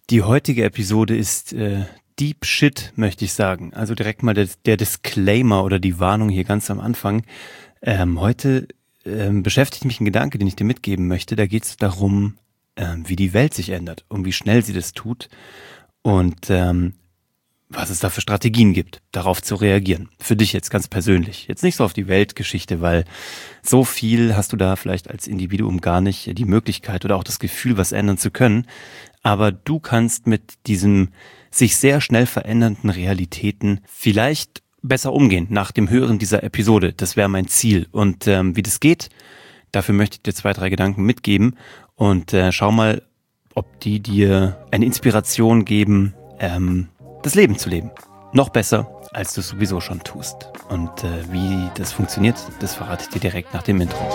Die heutige Episode ist Deep Shit, möchte ich sagen. Also direkt mal der Disclaimer oder die Warnung hier ganz am Anfang. Heute beschäftigt mich ein Gedanke, den ich dir mitgeben möchte. Da geht es darum, wie die Welt sich ändert und wie schnell sie das tut und was es da für Strategien gibt, darauf zu reagieren. Für dich jetzt ganz persönlich. Jetzt nicht so auf die Weltgeschichte, weil so viel hast du da vielleicht als Individuum gar nicht die Möglichkeit oder auch das Gefühl, was ändern zu können. Aber du kannst mit diesem sich sehr schnell verändernden Realitäten vielleicht besser umgehen nach dem Hören dieser Episode. Das wäre mein Ziel. Und wie das geht, dafür möchte ich dir 2, 3 Gedanken mitgeben. Und schau mal, ob die dir eine Inspiration geben, das Leben zu leben. Noch besser, als du es sowieso schon tust. Und wie das funktioniert, das verrate ich dir direkt nach dem Intro.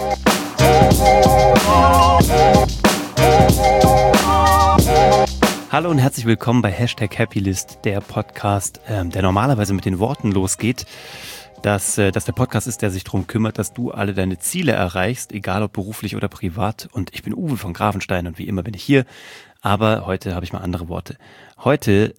Hallo und herzlich willkommen bei #Happylist, der Podcast, der normalerweise mit den Worten losgeht, dass der Podcast ist, der sich darum kümmert, dass du alle deine Ziele erreichst, egal ob beruflich oder privat. Und ich bin Uwe von Grafenstein und wie immer bin ich hier. Aber heute habe ich mal andere Worte. Heute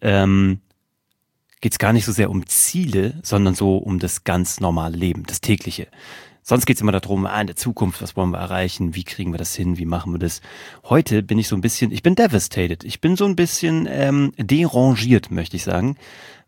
geht es gar nicht so sehr um Ziele, sondern so um das ganz normale Leben, das tägliche. Sonst geht es immer darum, in der Zukunft, was wollen wir erreichen, wie kriegen wir das hin, wie machen wir das. Heute bin ich so ein bisschen, ich bin devastated, ich bin so ein bisschen derangiert, möchte ich sagen,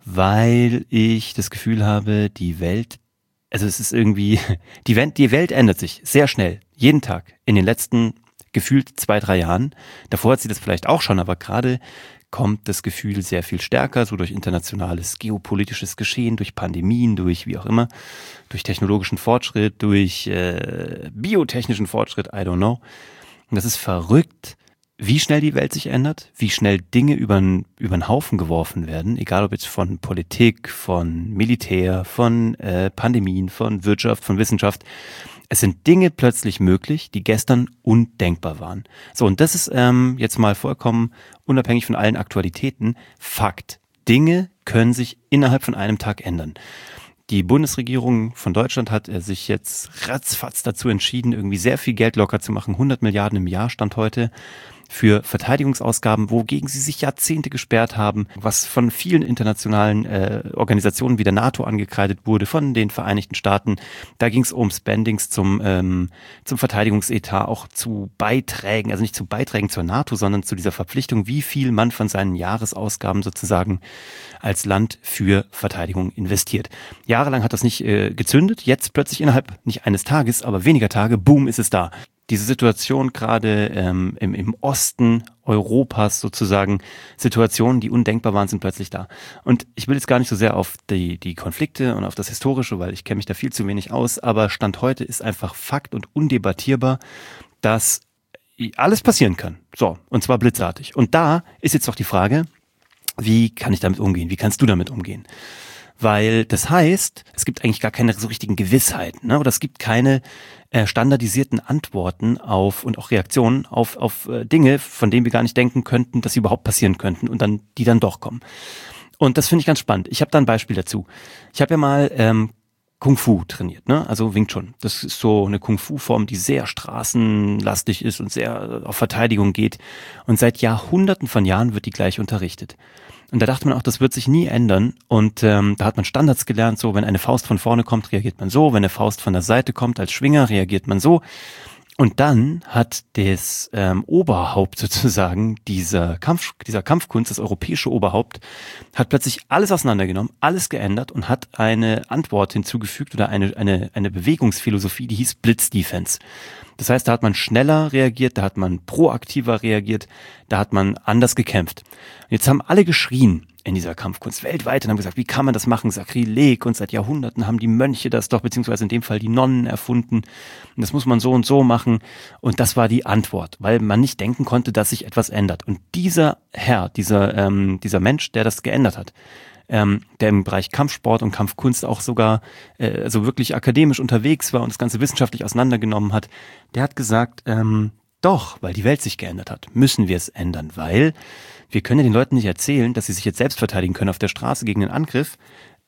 weil ich das Gefühl habe, die Welt, also es ist irgendwie, die Welt ändert sich sehr schnell, jeden Tag, in den letzten gefühlt 2, 3 Jahren. Davor hat sie das vielleicht auch schon, aber gerade kommt das Gefühl sehr viel stärker, so durch internationales geopolitisches Geschehen, durch Pandemien, durch wie auch immer, durch technologischen Fortschritt, durch biotechnischen Fortschritt, I don't know. Und das ist verrückt, wie schnell die Welt sich ändert, wie schnell Dinge übern Haufen geworfen werden, egal ob jetzt von Politik, von Militär, von Pandemien, von Wirtschaft, von Wissenschaft. Es sind Dinge plötzlich möglich, die gestern undenkbar waren. So, und das ist jetzt mal vollkommen unabhängig von allen Aktualitäten Fakt. Dinge können sich innerhalb von einem Tag ändern. Die Bundesregierung von Deutschland hat sich jetzt ratzfatz dazu entschieden, irgendwie sehr viel Geld locker zu machen. 100 Milliarden im Jahr stand heute für Verteidigungsausgaben, wogegen sie sich Jahrzehnte gesperrt haben, was von vielen internationalen Organisationen wie der NATO angekreidet wurde, von den Vereinigten Staaten. Da ging es um Spendings zum Verteidigungsetat, auch zu Beiträgen, also nicht zu Beiträgen zur NATO, sondern zu dieser Verpflichtung, wie viel man von seinen Jahresausgaben sozusagen als Land für Verteidigung investiert. Jahrelang hat das nicht gezündet, jetzt plötzlich innerhalb nicht eines Tages, aber weniger Tage, boom, ist es da. Diese Situation gerade im Osten Europas sozusagen, Situationen, die undenkbar waren, sind plötzlich da. Und ich will jetzt gar nicht so sehr auf die Konflikte und auf das Historische, weil ich kenne mich da viel zu wenig aus, aber Stand heute ist einfach Fakt und undebattierbar, dass alles passieren kann. So, und zwar blitzartig. Und da ist jetzt doch die Frage, wie kann ich damit umgehen? Wie kannst du damit umgehen? Weil das heißt, es gibt eigentlich gar keine so richtigen Gewissheiten, ne? Oder es gibt keine standardisierten Antworten auf und auch Reaktionen auf Dinge, von denen wir gar nicht denken könnten, dass sie überhaupt passieren könnten und dann die dann doch kommen. Und das finde ich ganz spannend. Ich habe da ein Beispiel dazu. Ich habe ja mal Kung Fu trainiert, ne? Also Wing Chun. Das ist so eine Kung Fu Form, die sehr straßenlastig ist und sehr auf Verteidigung geht. Und seit Jahrhunderten von Jahren wird die gleich unterrichtet. Und da dachte man auch, das wird sich nie ändern. Und da hat man Standards gelernt, so wenn eine Faust von vorne kommt, reagiert man so. Wenn eine Faust von der Seite kommt als Schwinger, reagiert man so. Und dann hat das Oberhaupt sozusagen dieser Kampfkunst, das europäische Oberhaupt, hat plötzlich alles auseinandergenommen, alles geändert und hat eine Antwort hinzugefügt oder eine Bewegungsphilosophie, die hieß Blitzdefense. Das heißt, da hat man schneller reagiert, da hat man proaktiver reagiert, da hat man anders gekämpft. Und jetzt haben alle geschrien in dieser Kampfkunst weltweit und haben gesagt, wie kann man das machen? Sakrileg, und seit Jahrhunderten haben die Mönche das doch, beziehungsweise in dem Fall die Nonnen erfunden. Und das muss man so und so machen. Und das war die Antwort, weil man nicht denken konnte, dass sich etwas ändert. Und dieser Herr, dieser Mensch, der das geändert hat, der im Bereich Kampfsport und Kampfkunst auch sogar also wirklich akademisch unterwegs war und das Ganze wissenschaftlich auseinandergenommen hat, der hat gesagt, doch, weil die Welt sich geändert hat, müssen wir es ändern, weil wir können ja den Leuten nicht erzählen, dass sie sich jetzt selbst verteidigen können auf der Straße gegen einen Angriff,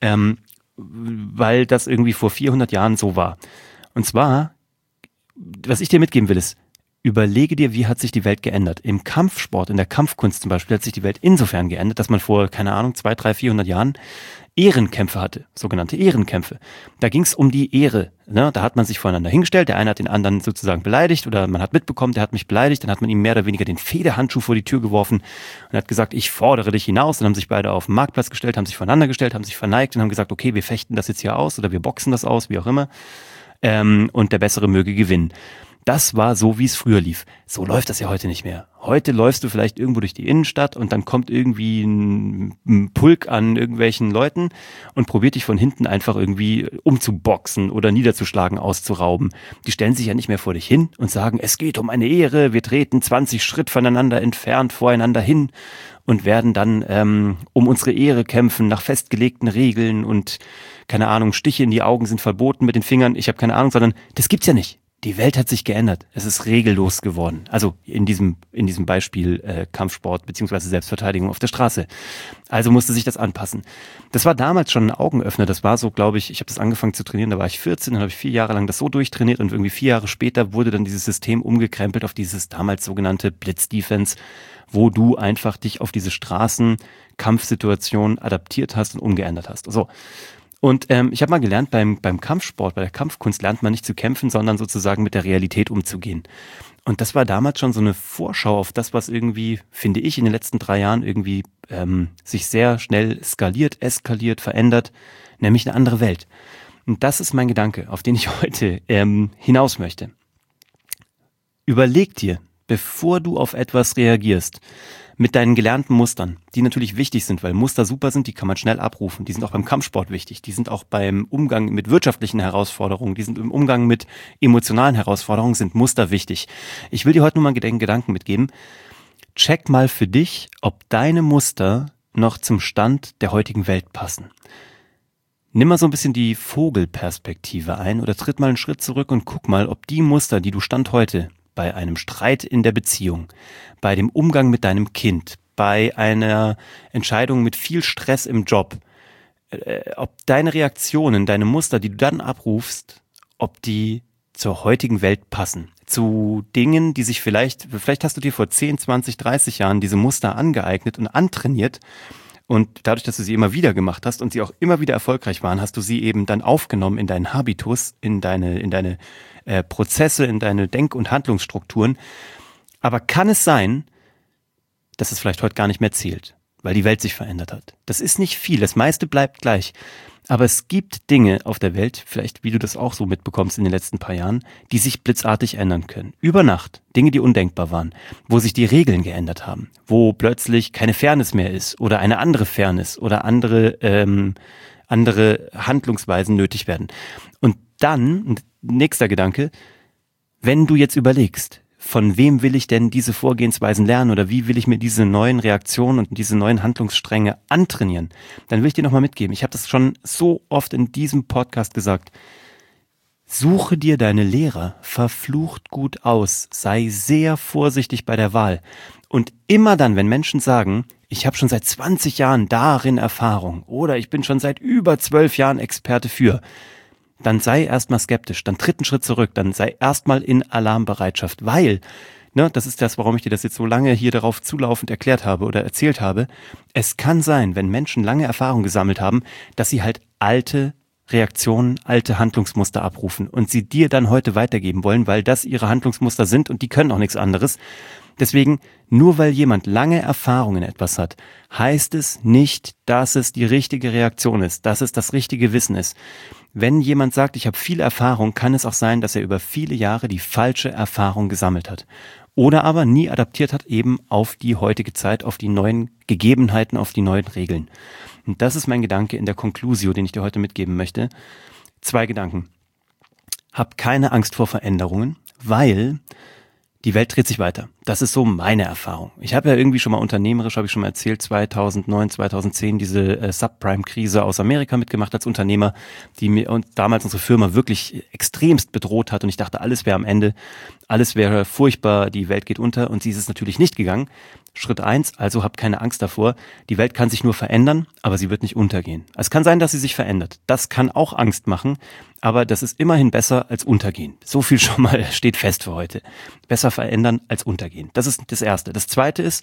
weil das irgendwie vor 400 Jahren so war. Und zwar, was ich dir mitgeben will, ist, überlege dir, wie hat sich die Welt geändert. Im Kampfsport, in der Kampfkunst zum Beispiel, hat sich die Welt insofern geändert, dass man vor, keine Ahnung, 200, 300, 400 Jahren Ehrenkämpfe hatte, sogenannte Ehrenkämpfe. Da ging es um die Ehre. Ne? Da hat man sich voreinander hingestellt, der eine hat den anderen sozusagen beleidigt oder man hat mitbekommen, der hat mich beleidigt, dann hat man ihm mehr oder weniger den Fehdehandschuh vor die Tür geworfen und hat gesagt, ich fordere dich hinaus. Dann haben sich beide auf den Marktplatz gestellt, haben sich voneinander gestellt, haben sich verneigt und haben gesagt, okay, wir fechten das jetzt hier aus oder wir boxen das aus, wie auch immer. Und der Bessere möge gewinnen. Das war so, wie es früher lief. So läuft das ja heute nicht mehr. Heute läufst du vielleicht irgendwo durch die Innenstadt und dann kommt irgendwie ein Pulk an irgendwelchen Leuten und probiert dich von hinten einfach irgendwie umzuboxen oder niederzuschlagen, auszurauben. Die stellen sich ja nicht mehr vor dich hin und sagen, es geht um eine Ehre, wir treten 20 Schritt voneinander entfernt voreinander hin und werden dann um unsere Ehre kämpfen nach festgelegten Regeln und keine Ahnung, Stiche in die Augen sind verboten mit den Fingern, ich habe keine Ahnung, sondern das gibt's ja nicht. Die Welt hat sich geändert. Es ist regellos geworden. Also in diesem Beispiel Kampfsport beziehungsweise Selbstverteidigung auf der Straße. Also musste sich das anpassen. Das war damals schon ein Augenöffner. Das war so, glaube ich habe das angefangen zu trainieren, da war ich 14, dann habe ich 4 Jahre lang das so durchtrainiert und irgendwie 4 Jahre später wurde dann dieses System umgekrempelt auf dieses damals sogenannte Blitz-Defense, wo du einfach dich auf diese Straßenkampfsituation adaptiert hast und umgeändert hast. So. Und ich habe mal gelernt, beim Kampfsport, bei der Kampfkunst lernt man nicht zu kämpfen, sondern sozusagen mit der Realität umzugehen. Und das war damals schon so eine Vorschau auf das, was irgendwie, finde ich, in den letzten 3 Jahren irgendwie sich sehr schnell skaliert, eskaliert, verändert, nämlich eine andere Welt. Und das ist mein Gedanke, auf den ich heute hinaus möchte. Überleg dir, bevor du auf etwas reagierst, mit deinen gelernten Mustern, die natürlich wichtig sind, weil Muster super sind, die kann man schnell abrufen. Die sind auch beim Kampfsport wichtig. Die sind auch beim Umgang mit wirtschaftlichen Herausforderungen, die sind im Umgang mit emotionalen Herausforderungen, sind Muster wichtig. Ich will dir heute nur mal einen Gedanken mitgeben. Check mal für dich, ob deine Muster noch zum Stand der heutigen Welt passen. Nimm mal so ein bisschen die Vogelperspektive ein oder tritt mal einen Schritt zurück und guck mal, ob die Muster, die du Stand heute bei einem Streit in der Beziehung, bei dem Umgang mit deinem Kind, bei einer Entscheidung mit viel Stress im Job, ob deine Reaktionen, deine Muster, die du dann abrufst, ob die zur heutigen Welt passen. Zu Dingen, die sich vielleicht hast du dir vor 10, 20, 30 Jahren diese Muster angeeignet und antrainiert und dadurch, dass du sie immer wieder gemacht hast und sie auch immer wieder erfolgreich waren, hast du sie eben dann aufgenommen in deinen Habitus, in deine Prozesse, in deine Denk- und Handlungsstrukturen. Aber kann es sein, dass es vielleicht heute gar nicht mehr zählt, weil die Welt sich verändert hat? Das ist nicht viel, das meiste bleibt gleich. Aber es gibt Dinge auf der Welt, vielleicht wie du das auch so mitbekommst in den letzten paar Jahren, die sich blitzartig ändern können. Über Nacht, Dinge, die undenkbar waren, wo sich die Regeln geändert haben, wo plötzlich keine Fairness mehr ist oder eine andere Fairness oder andere Handlungsweisen nötig werden. Und dann, nächster Gedanke, wenn du jetzt überlegst, von wem will ich denn diese Vorgehensweisen lernen oder wie will ich mir diese neuen Reaktionen und diese neuen Handlungsstränge antrainieren, dann will ich dir nochmal mitgeben. Ich habe das schon so oft in diesem Podcast gesagt. Suche dir deine Lehrer verflucht gut aus. Sei sehr vorsichtig bei der Wahl. Und immer dann, wenn Menschen sagen, ich habe schon seit 20 Jahren darin Erfahrung oder ich bin schon seit über 12 Jahren Experte für, dann sei erstmal skeptisch, dann tritt einen Schritt zurück, dann sei erstmal in Alarmbereitschaft, weil, das ist das, warum ich dir das jetzt so lange hier darauf zulaufend erklärt habe oder erzählt habe, es kann sein, wenn Menschen lange Erfahrung gesammelt haben, dass sie halt alte Reaktionen, alte Handlungsmuster abrufen und sie dir dann heute weitergeben wollen, weil das ihre Handlungsmuster sind und die können auch nichts anderes. Deswegen, nur weil jemand lange Erfahrung in etwas hat, heißt es nicht, dass es die richtige Reaktion ist, dass es das richtige Wissen ist. Wenn jemand sagt, ich habe viel Erfahrung, kann es auch sein, dass er über viele Jahre die falsche Erfahrung gesammelt hat. Oder aber nie adaptiert hat eben auf die heutige Zeit, auf die neuen Gegebenheiten, auf die neuen Regeln. Und das ist mein Gedanke in der Conclusio, den ich dir heute mitgeben möchte. 2 Gedanken. Hab keine Angst vor Veränderungen, weil die Welt dreht sich weiter. Das ist so meine Erfahrung. Ich habe ja irgendwie schon mal unternehmerisch, habe ich schon mal erzählt, 2009, 2010 diese Subprime-Krise aus Amerika mitgemacht als Unternehmer, die mir und damals unsere Firma wirklich extremst bedroht hat und ich dachte, alles wäre am Ende, alles wäre furchtbar, die Welt geht unter und sie ist es natürlich nicht gegangen. Schritt 1, also habt keine Angst davor. Die Welt kann sich nur verändern, aber sie wird nicht untergehen. Es kann sein, dass sie sich verändert. Das kann auch Angst machen, aber das ist immerhin besser als untergehen. So viel schon mal steht fest für heute. Besser verändern als untergehen. Das ist das Erste. Das Zweite ist,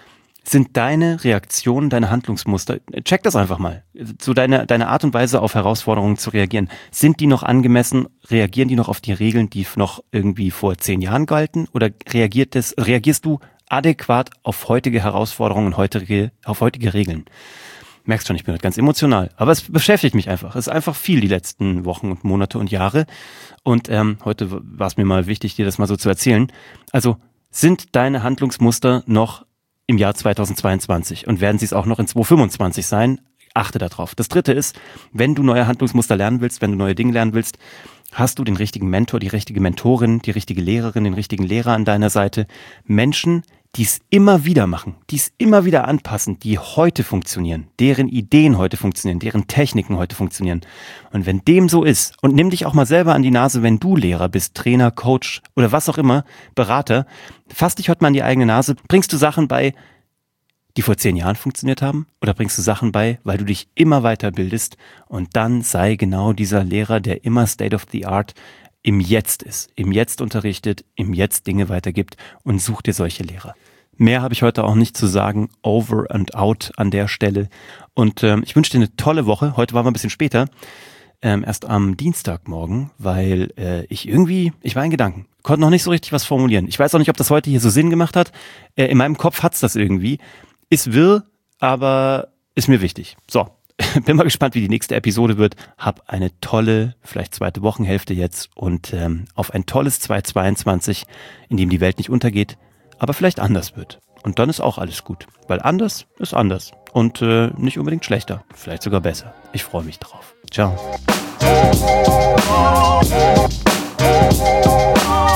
sind deine Reaktionen, deine Handlungsmuster, check das einfach mal, so deine Art und Weise auf Herausforderungen zu reagieren. Sind die noch angemessen? Reagieren die noch auf die Regeln, die noch irgendwie vor 10 Jahren galten? Oder reagierst du adäquat auf heutige Herausforderungen und auf heutige Regeln? Merkst schon, ich bin heute ganz emotional, aber es beschäftigt mich einfach. Es ist einfach viel die letzten Wochen und Monate und Jahre und heute war es mir mal wichtig, dir das mal so zu erzählen. Also sind deine Handlungsmuster noch im Jahr 2022 und werden sie es auch noch in 2025 sein? Achte darauf. Das Dritte ist, wenn du neue Handlungsmuster lernen willst, wenn du neue Dinge lernen willst, hast du den richtigen Mentor, die richtige Mentorin, die richtige Lehrerin, den richtigen Lehrer an deiner Seite. Menschen, die es immer wieder machen, die es immer wieder anpassen, die heute funktionieren, deren Ideen heute funktionieren, deren Techniken heute funktionieren. Und wenn dem so ist, und nimm dich auch mal selber an die Nase, wenn du Lehrer bist, Trainer, Coach oder was auch immer, Berater, fass dich heute mal an die eigene Nase, bringst du Sachen bei, die vor 10 Jahren funktioniert haben? Oder bringst du Sachen bei, weil du dich immer weiterbildest und dann sei genau dieser Lehrer, der immer State of the Art im Jetzt ist, im Jetzt unterrichtet, im Jetzt Dinge weitergibt und such dir solche Lehrer. Mehr habe ich heute auch nicht zu sagen, over and out an der Stelle. Und ich wünsche dir eine tolle Woche. Heute waren wir ein bisschen später, erst am Dienstagmorgen, weil ich war in Gedanken, konnte noch nicht so richtig was formulieren. Ich weiß auch nicht, ob das heute hier so Sinn gemacht hat. In meinem Kopf hat's das irgendwie. Ist wirr, aber ist mir wichtig. So, bin mal gespannt, wie die nächste Episode wird. Hab eine tolle, vielleicht zweite Wochenhälfte jetzt und auf ein tolles 2022, in dem die Welt nicht untergeht, aber vielleicht anders wird. Und dann ist auch alles gut, weil anders ist anders und nicht unbedingt schlechter, vielleicht sogar besser. Ich freue mich drauf. Ciao.